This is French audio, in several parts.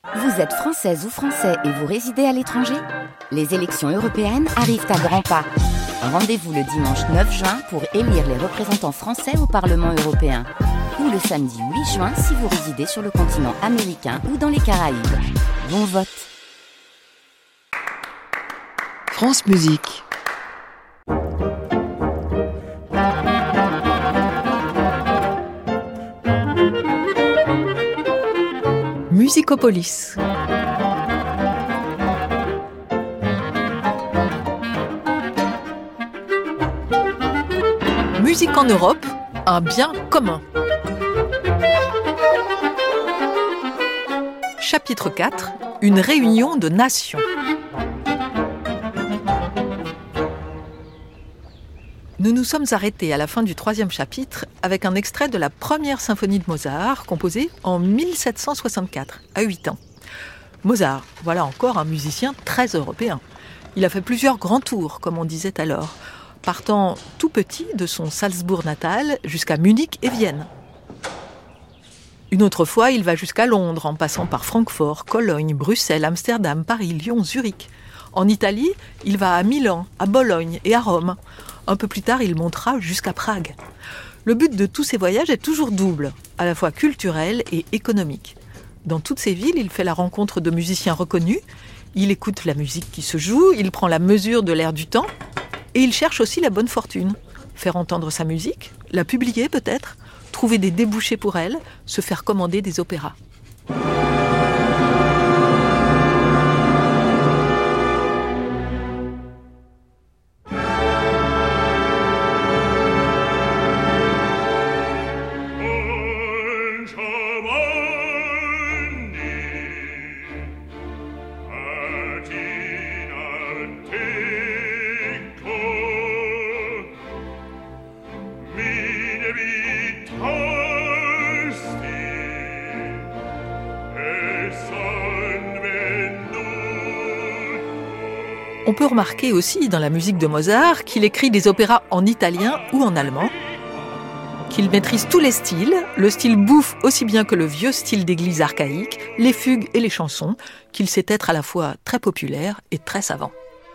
Vous êtes française ou français et vous résidez à l'étranger ? Les élections européennes arrivent à grands pas. Rendez-vous le dimanche 9 juin pour élire les représentants français au Parlement européen. Ou le samedi 8 juin si vous résidez sur le continent américain ou dans les Caraïbes. Bon vote. France Musique. Musicopolis. Musique en Europe, un bien commun. Chapitre 4, une réunion de nations. Nous nous sommes arrêtés à la fin du 3e chapitre avec un extrait de la première symphonie de Mozart, composée en 1764, à 8 ans. Mozart, voilà encore un musicien très européen. Il a fait plusieurs grands tours, comme on disait alors, partant tout petit de son Salzbourg natal jusqu'à Munich et Vienne. Une autre fois, il va jusqu'à Londres, en passant par Francfort, Cologne, Bruxelles, Amsterdam, Paris, Lyon, Zurich. En Italie, il va à Milan, à Bologne et à Rome. Un peu plus tard, il montera jusqu'à Prague. Le but de tous ces voyages est toujours double, à la fois culturel et économique. Dans toutes ces villes, il fait la rencontre de musiciens reconnus, il écoute la musique qui se joue, il prend la mesure de l'air du temps, et il cherche aussi la bonne fortune. Faire entendre sa musique, la publier peut-être, trouver des débouchés pour elle, se faire commander des opéras. On peut remarquer aussi dans la musique de Mozart qu'il écrit des opéras en italien ou en allemand, qu'il maîtrise tous les styles, le style bouffe aussi bien que le vieux style d'église archaïque, les fugues et les chansons, qu'il sait être à la fois très populaire et très savant.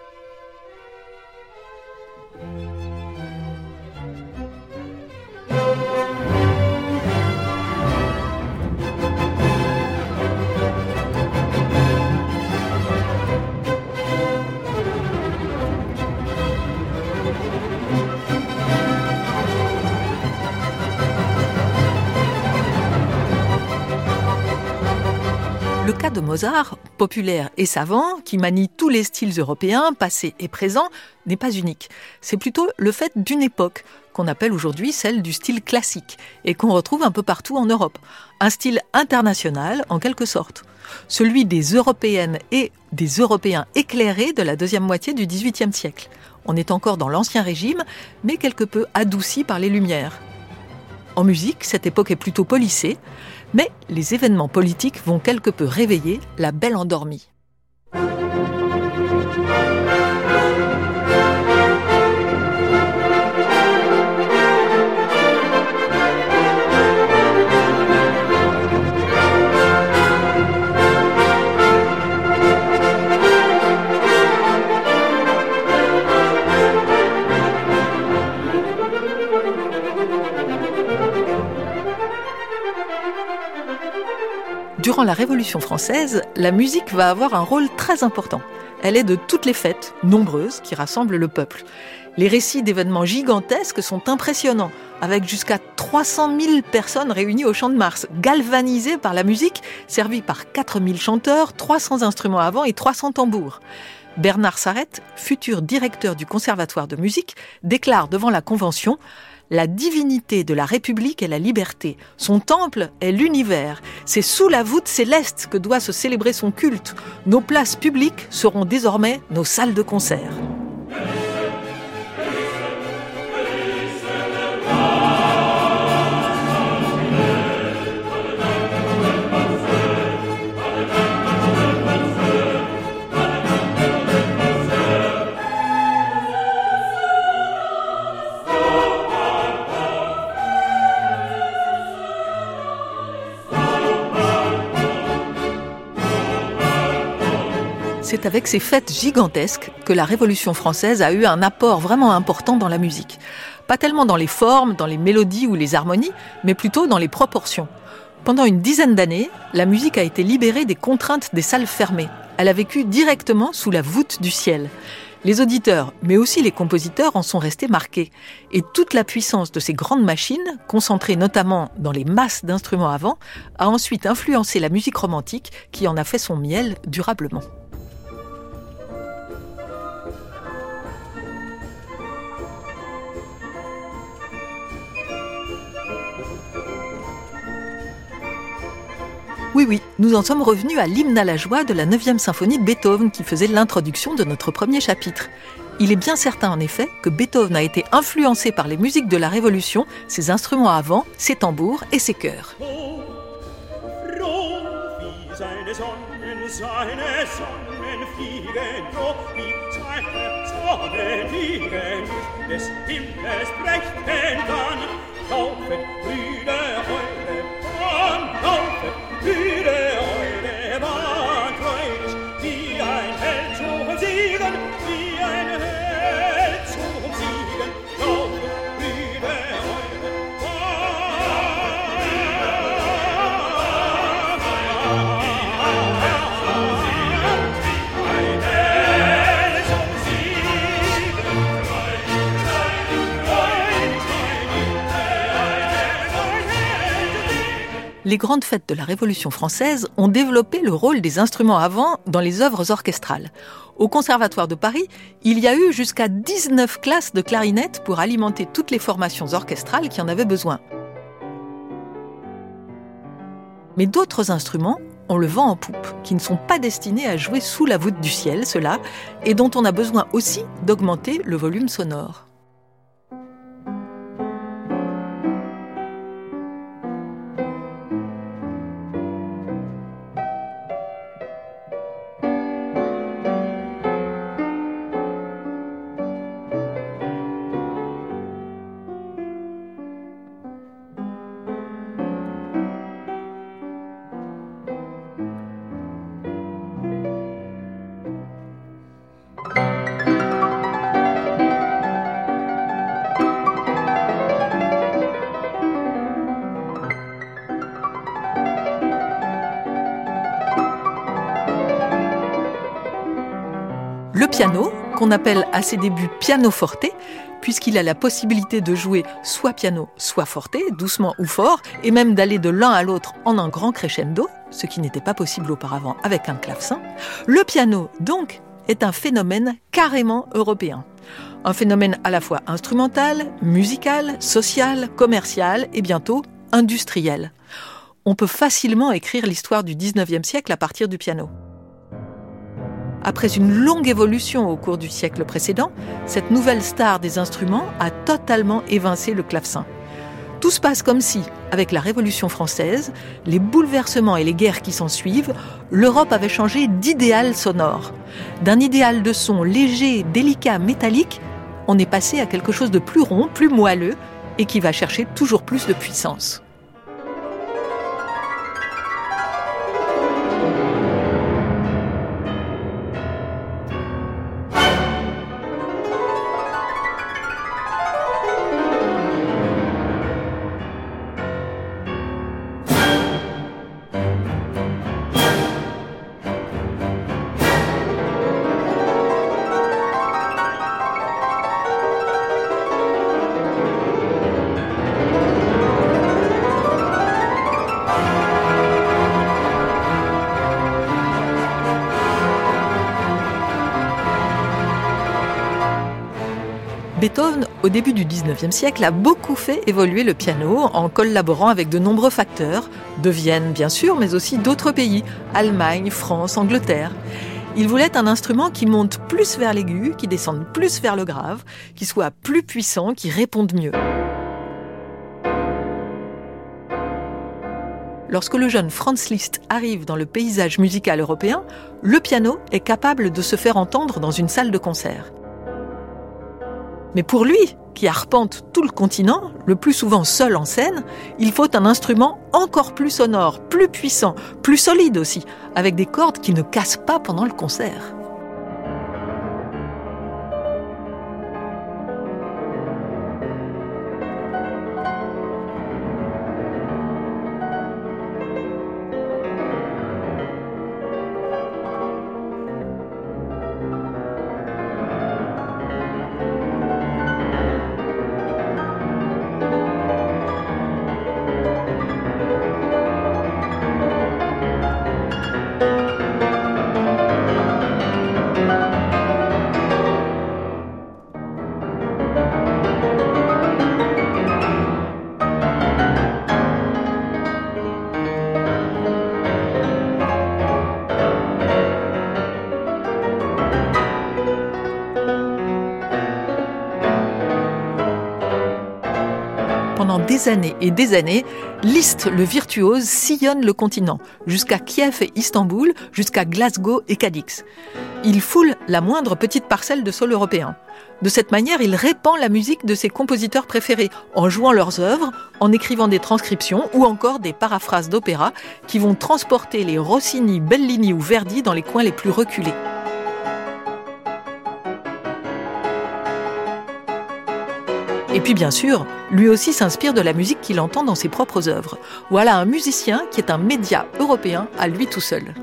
Le cas de Mozart, populaire et savant, qui manie tous les styles européens, passés et présents, n'est pas unique. C'est plutôt le fait d'une époque, qu'on appelle aujourd'hui celle du style classique, et qu'on retrouve un peu partout en Europe. Un style international, en quelque sorte. Celui des Européennes et des Européens éclairés de la deuxième moitié du XVIIIe siècle. On est encore dans l'Ancien Régime, mais quelque peu adouci par les Lumières. En musique, cette époque est plutôt policée, mais les événements politiques vont quelque peu réveiller la belle endormie. Durant la Révolution française, la musique va avoir un rôle très important. Elle est de toutes les fêtes, nombreuses, qui rassemblent le peuple. Les récits d'événements gigantesques sont impressionnants, avec jusqu'à 300 000 personnes réunies au Champ de Mars, galvanisées par la musique, servies par 4000 chanteurs, 300 instruments à vent et 300 tambours. Bernard Sarrette, futur directeur du Conservatoire de musique, déclare devant la Convention « La divinité de la République est la liberté. Son temple est l'univers. C'est sous la voûte céleste que doit se célébrer son culte. Nos places publiques seront désormais nos salles de concert. » C'est avec ces fêtes gigantesques que la Révolution française a eu un apport vraiment important dans la musique. Pas tellement dans les formes, dans les mélodies ou les harmonies, mais plutôt dans les proportions. Pendant une dizaine d'années, la musique a été libérée des contraintes des salles fermées. Elle a vécu directement sous la voûte du ciel. Les auditeurs, mais aussi les compositeurs, en sont restés marqués. Et toute la puissance de ces grandes machines, concentrées notamment dans les masses d'instruments à vent, a ensuite influencé la musique romantique qui en a fait son miel durablement. Oui, nous en sommes revenus à l'hymne à la joie de la 9e symphonie de Beethoven qui faisait l'introduction de notre premier chapitre. Il est bien certain en effet que Beethoven a été influencé par les musiques de la Révolution, ses instruments à vent, ses tambours et ses chœurs. Les grandes fêtes de la Révolution française ont développé le rôle des instruments à vent dans les œuvres orchestrales. Au Conservatoire de Paris, il y a eu jusqu'à 19 classes de clarinette pour alimenter toutes les formations orchestrales qui en avaient besoin. Mais d'autres instruments ont le vent en poupe, qui ne sont pas destinés à jouer sous la voûte du ciel, ceux-là, et dont on a besoin aussi d'augmenter le volume sonore. Le piano, qu'on appelle à ses débuts piano-forte, puisqu'il a la possibilité de jouer soit piano, soit forte, doucement ou fort, et même d'aller de l'un à l'autre en un grand crescendo, ce qui n'était pas possible auparavant avec un clavecin. Le piano, donc, est un phénomène carrément européen. Un phénomène à la fois instrumental, musical, social, commercial et bientôt industriel. On peut facilement écrire l'histoire du 19e siècle à partir du piano. Après une longue évolution au cours du siècle précédent, cette nouvelle star des instruments a totalement évincé le clavecin. Tout se passe comme si, avec la Révolution française, les bouleversements et les guerres qui s'ensuivent, l'Europe avait changé d'idéal sonore. D'un idéal de son léger, délicat, métallique, on est passé à quelque chose de plus rond, plus moelleux, et qui va chercher toujours plus de puissance. Beethoven, au début du 19e siècle, a beaucoup fait évoluer le piano en collaborant avec de nombreux facteurs, de Vienne bien sûr, mais aussi d'autres pays, Allemagne, France, Angleterre. Il voulait un instrument qui monte plus vers l'aigu, qui descende plus vers le grave, qui soit plus puissant, qui réponde mieux. Lorsque le jeune Franz Liszt arrive dans le paysage musical européen, le piano est capable de se faire entendre dans une salle de concert. Mais pour lui, qui arpente tout le continent, le plus souvent seul en scène, il faut un instrument encore plus sonore, plus puissant, plus solide aussi, avec des cordes qui ne cassent pas pendant le concert. des années et des années, Liszt le virtuose sillonne le continent, jusqu'à Kiev et Istanbul, jusqu'à Glasgow et Cadix. Il foule la moindre petite parcelle de sol européen. De cette manière, il répand la musique de ses compositeurs préférés, en jouant leurs œuvres, en écrivant des transcriptions ou encore des paraphrases d'opéra qui vont transporter les Rossini, Bellini ou Verdi dans les coins les plus reculés. Et puis bien sûr, lui aussi s'inspire de la musique qu'il entend dans ses propres œuvres. Voilà un musicien qui est un média européen à lui tout seul.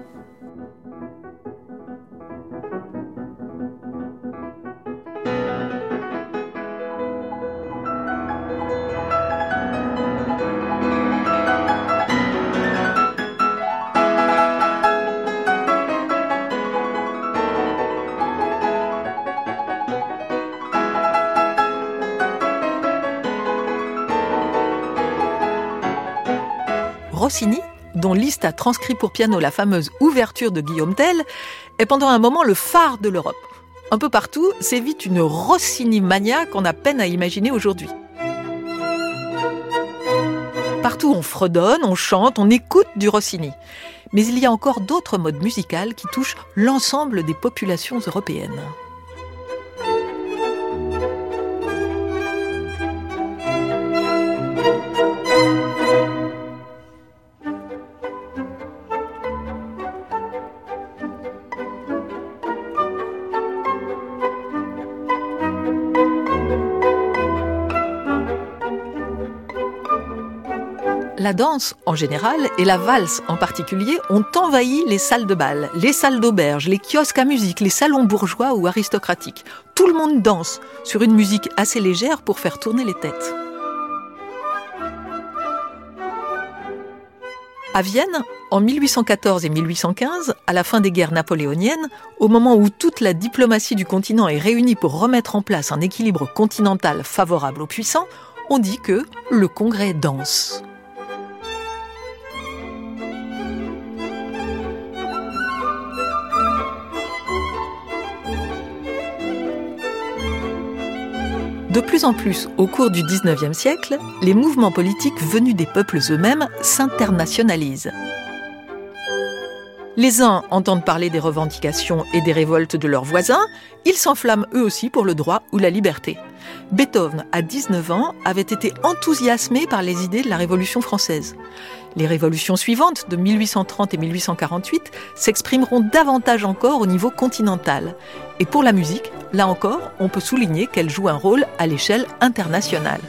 Rossini, dont Liszt a transcrit pour piano la fameuse ouverture de Guillaume Tell, est pendant un moment le phare de l'Europe. Un peu partout sévit une Rossini-mania qu'on a peine à imaginer aujourd'hui. Partout on fredonne, on chante, on écoute du Rossini. Mais il y a encore d'autres modes musicales qui touchent l'ensemble des populations européennes. La danse, en général, et la valse en particulier, ont envahi les salles de bal, les salles d'auberge, les kiosques à musique, les salons bourgeois ou aristocratiques. Tout le monde danse sur une musique assez légère pour faire tourner les têtes. À Vienne, en 1814 et 1815, à la fin des guerres napoléoniennes, au moment où toute la diplomatie du continent est réunie pour remettre en place un équilibre continental favorable aux puissants, on dit que le Congrès danse. De plus en plus, au cours du XIXe siècle, les mouvements politiques venus des peuples eux-mêmes s'internationalisent. Les uns entendent parler des revendications et des révoltes de leurs voisins, ils s'enflamment eux aussi pour le droit ou la liberté. Beethoven, à 19 ans, avait été enthousiasmé par les idées de la Révolution française. Les révolutions suivantes, de 1830 et 1848, s'exprimeront davantage encore au niveau continental. Et pour la musique, là encore, on peut souligner qu'elle joue un rôle à l'échelle internationale.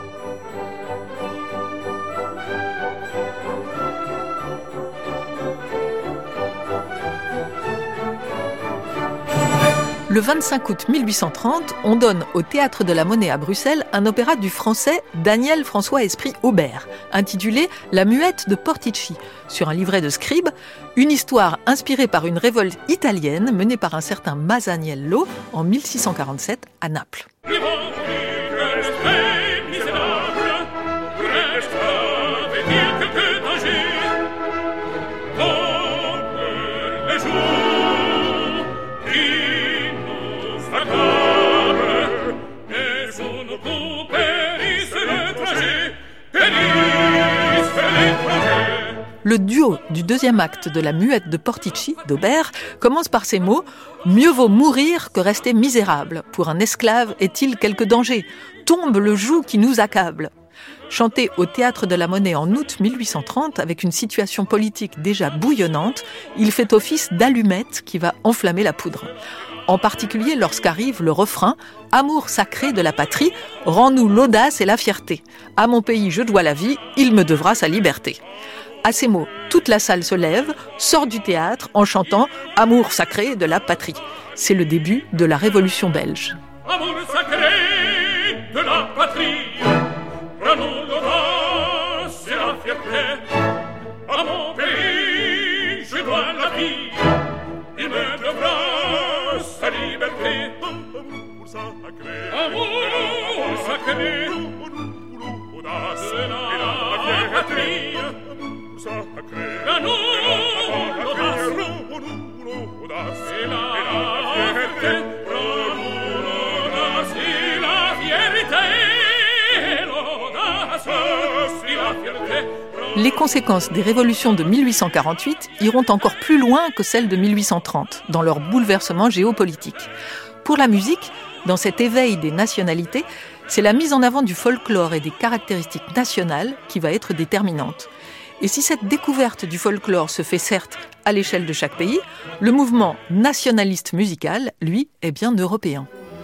Le 25 août 1830, on donne au Théâtre de la Monnaie à Bruxelles un opéra du français Daniel François Esprit Aubert, intitulé « La Muette de Portici », sur un livret de Scribe, une histoire inspirée par une révolte italienne menée par un certain Masaniello en 1647 à Naples. Le duo du deuxième acte de La Muette de Portici d'Aubert commence par ces mots « Mieux vaut mourir que rester misérable. Pour un esclave est-il quelque danger ? Tombe le joug qui nous accable. » Chanté au Théâtre de la Monnaie en août 1830, avec une situation politique déjà bouillonnante, il fait office d'allumette qui va enflammer la poudre. En particulier lorsqu'arrive le refrain « Amour sacré de la patrie, rends-nous l'audace et la fierté. À mon pays je dois la vie, il me devra sa liberté. » À ces mots, toute la salle se lève, sort du théâtre en chantant « Amour sacré de la patrie ». C'est le début de la Révolution belge. Amour sacré de la patrie, rends-nous l'audace et la fierté. À mon pays je dois la vie, il me devra sa liberté. Amour sacré, l'audace et la patrie. Rends-nous l'audace et la fierté. Rends-nous l'audace et la fierté. L'audace Les conséquences des révolutions de 1848 iront encore plus loin que celles de 1830 dans leur bouleversement géopolitique. Pour la musique, dans cet éveil des nationalités, c'est la mise en avant du folklore et des caractéristiques nationales qui va être déterminante. Et si cette découverte du folklore se fait certes à l'échelle de chaque pays, le mouvement nationaliste musical, lui, est bien européen.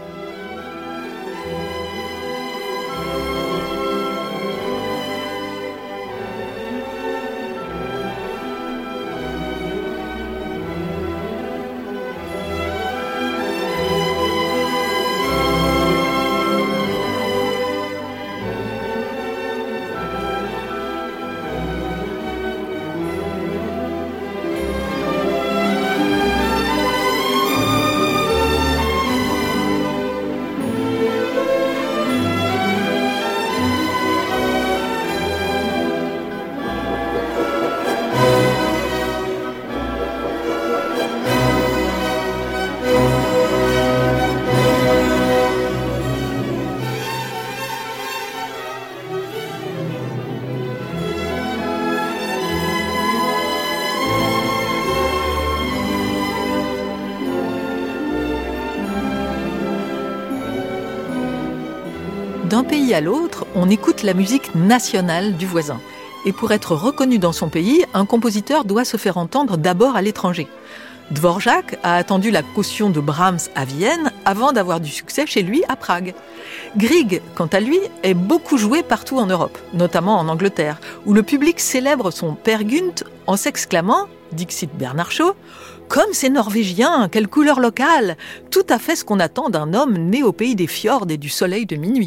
D'un pays à l'autre, on écoute la musique nationale du voisin. Et pour être reconnu dans son pays, un compositeur doit se faire entendre d'abord à l'étranger. Dvorak a attendu la caution de Brahms à Vienne avant d'avoir du succès chez lui à Prague. Grieg, quant à lui, est beaucoup joué partout en Europe, notamment en Angleterre, où le public célèbre son Peer Gynt en s'exclamant, dixit Bernard Shaw, « Comme c'est norvégien, quelle couleur locale ! Tout à fait ce qu'on attend d'un homme né au pays des fjords et du soleil de minuit. »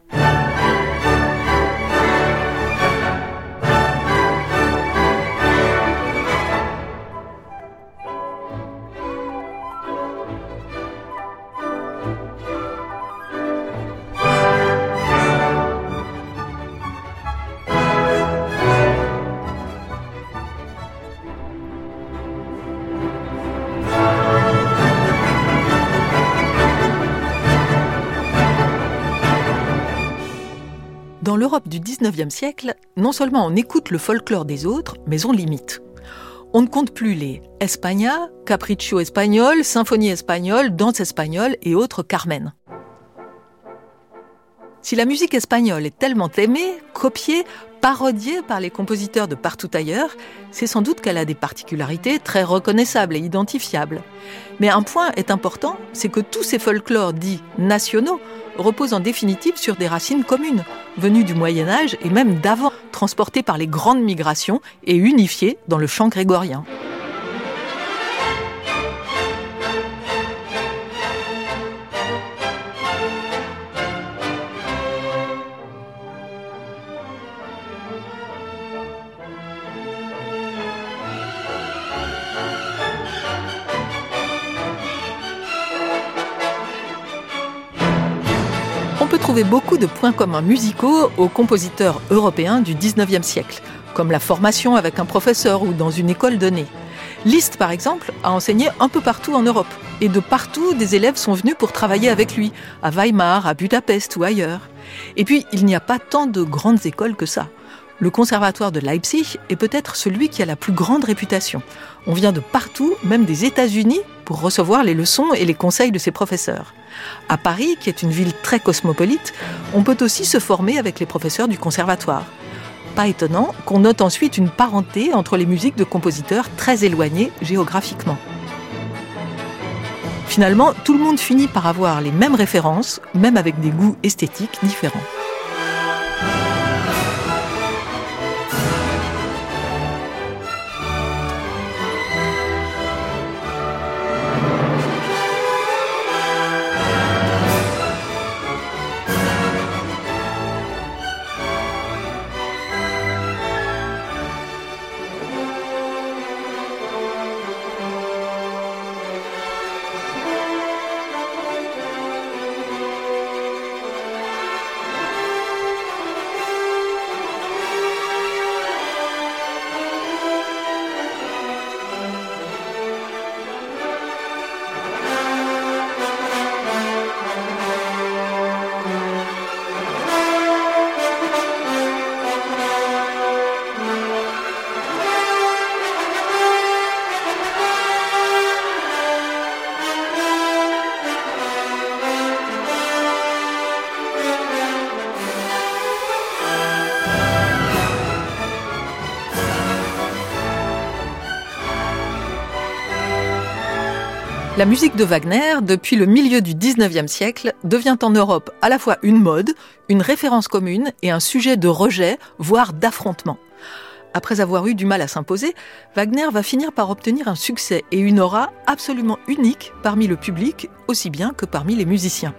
Dans l'Europe du XIXe siècle, non seulement on écoute le folklore des autres, mais on l'imite. On ne compte plus les España, Capriccio espagnol, Symphonie espagnole, Danse espagnole et autres Carmen. Si la musique espagnole est tellement aimée, copiée, parodiée par les compositeurs de partout ailleurs, c'est sans doute qu'elle a des particularités très reconnaissables et identifiables. Mais un point est important, c'est que tous ces folklores dits nationaux reposent en définitive sur des racines communes, venues du Moyen-Âge et même d'avant, transportées par les grandes migrations et unifiées dans le chant grégorien. On peut trouver beaucoup de points communs musicaux aux compositeurs européens du XIXe siècle, comme la formation avec un professeur ou dans une école donnée. Liszt, par exemple, a enseigné un peu partout en Europe, et de partout, des élèves sont venus pour travailler avec lui, à Weimar, à Budapest ou ailleurs. Et puis, il n'y a pas tant de grandes écoles que ça. Le conservatoire de Leipzig est peut-être celui qui a la plus grande réputation. On vient de partout, même des États-Unis, pour recevoir les leçons et les conseils de ses professeurs. À Paris, qui est une ville très cosmopolite, on peut aussi se former avec les professeurs du conservatoire. Pas étonnant qu'on note ensuite une parenté entre les musiques de compositeurs très éloignés géographiquement. Finalement, tout le monde finit par avoir les mêmes références, même avec des goûts esthétiques différents. La musique de Wagner, depuis le milieu du XIXe siècle, devient en Europe à la fois une mode, une référence commune et un sujet de rejet, voire d'affrontement. Après avoir eu du mal à s'imposer, Wagner va finir par obtenir un succès et une aura absolument unique parmi le public, aussi bien que parmi les musiciens.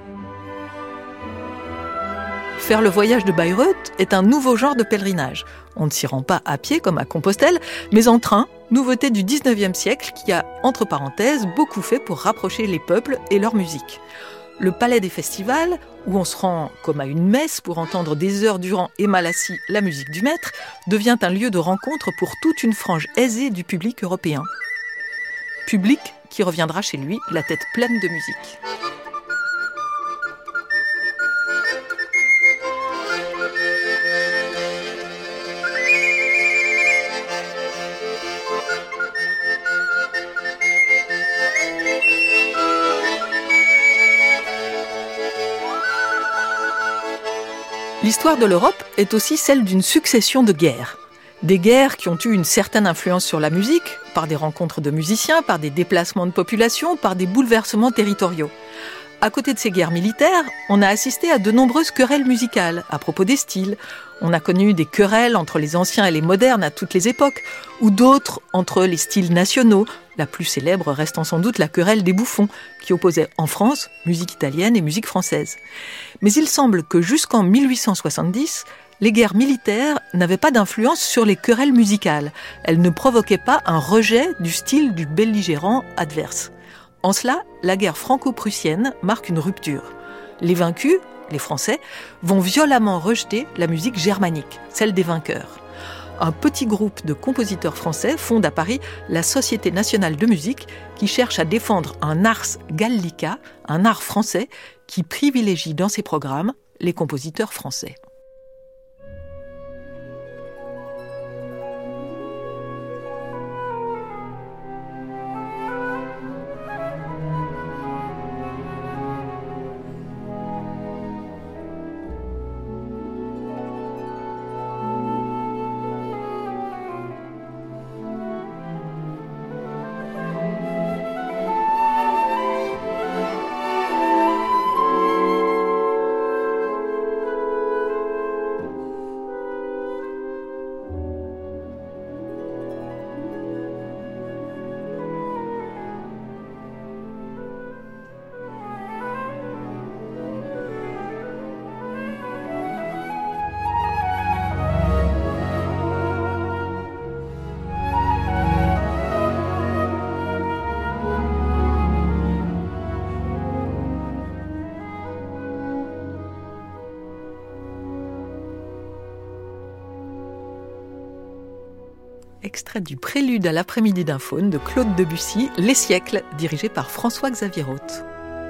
Faire le voyage de Bayreuth est un nouveau genre de pèlerinage. On ne s'y rend pas à pied comme à Compostelle, mais en train, nouveauté du XIXe siècle qui a, entre parenthèses, beaucoup fait pour rapprocher les peuples et leur musique. Le palais des festivals, où on se rend comme à une messe pour entendre des heures durant et mal assis la musique du maître, devient un lieu de rencontre pour toute une frange aisée du public européen. Public qui reviendra chez lui la tête pleine de musique. L'histoire de l'Europe est aussi celle d'une succession de guerres. Des guerres qui ont eu une certaine influence sur la musique, par des rencontres de musiciens, par des déplacements de population, par des bouleversements territoriaux. À côté de ces guerres militaires, on a assisté à de nombreuses querelles musicales à propos des styles. On a connu des querelles entre les anciens et les modernes à toutes les époques, ou d'autres entre les styles nationaux. La plus célèbre restant sans doute la querelle des bouffons, qui opposait en France musique italienne et musique française. Mais il semble que jusqu'en 1870, les guerres militaires n'avaient pas d'influence sur les querelles musicales. Elles ne provoquaient pas un rejet du style du belligérant adverse. En cela, la guerre franco-prussienne marque une rupture. Les vaincus, les Français, vont violemment rejeter la musique germanique, celle des vainqueurs. Un petit groupe de compositeurs français fonde à Paris la Société nationale de musique qui cherche à défendre un ars gallica, un art français qui privilégie dans ses programmes les compositeurs français. Extrait du prélude à l'après-midi d'un faune de Claude Debussy, Les siècles, dirigé par François-Xavier Roth.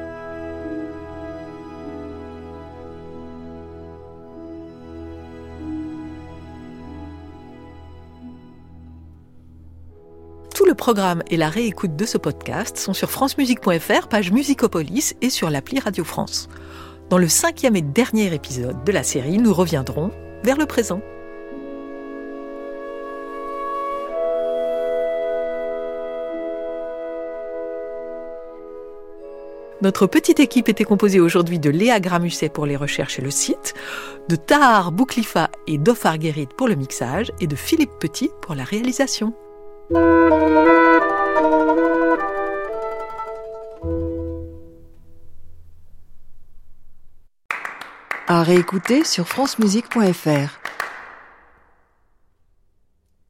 Tout le programme et la réécoute de ce podcast sont sur francemusique.fr, page Musicopolis et sur l'appli Radio France. Dans le 5e et dernier épisode de la série, nous reviendrons vers le présent. Notre petite équipe était composée aujourd'hui de Léa Gramusset pour les recherches et le site, de Tahar Bouklifa et Dofar Guérit pour le mixage et de Philippe Petit pour la réalisation. À réécouter sur francemusique.fr.